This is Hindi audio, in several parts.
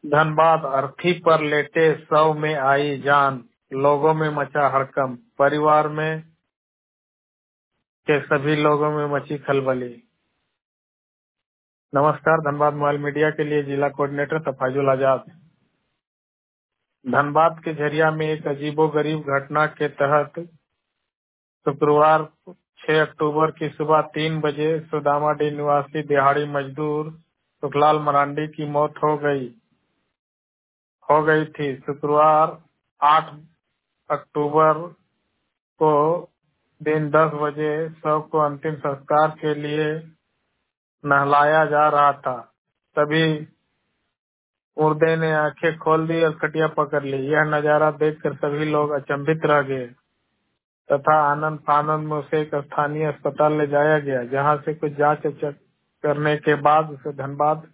धनबाद अर्थी पर लेटे शव में आई जान, लोगों में मचा हड़कंप, परिवार में के सभी लोगों में मची खलबली। नमस्कार, धनबाद मोबाइल मीडिया के लिए जिला कोऑर्डिनेटर तफाजुल आजाद। धनबाद के झरिया में एक अजीबोगरीब घटना के तहत शुक्रवार 6 अक्टूबर की सुबह 3 बजे सुदामाडीह निवासी दिहाड़ी मजदूर सुखलाल मरांडी की मौत हो गई थी। शुक्रवार 8 अक्टूबर को दिन 10 बजे शव को अंतिम संस्कार के लिए नहलाया जा रहा था। तभी मुर्दे ने आंखें खोल दी और खटिया पकड़ ली। यह नजारा देखकर सभी लोग अचंभित रह गए तथा आनंद फानंद में उसे एक स्थानीय अस्पताल ले जाया गया, जहां से कुछ जांच करने के बाद उसे धनबाद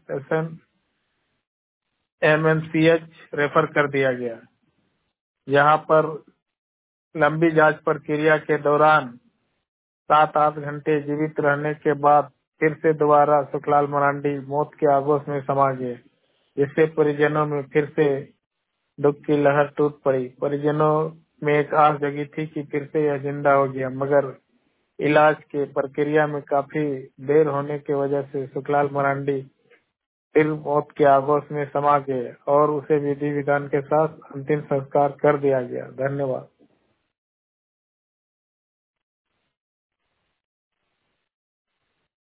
MMCH रेफर कर दिया गया। यहाँ पर लंबी जांच प्रक्रिया के दौरान 7-8 घंटे जीवित रहने के बाद फिर से दोबारा सुखलाल मरांडी मौत के आगोश में समा गए, जिससे परिजनों में फिर से दुख की लहर टूट पड़ी। परिजनों में एक आस जगी थी कि फिर से यह जिंदा हो गया, मगर इलाज के प्रक्रिया में काफी देर होने की वजह से सुखलाल मरांडी फिर मौत के आगोश में समा गए और उसे विधि विधान के साथ अंतिम संस्कार कर दिया गया। धन्यवाद।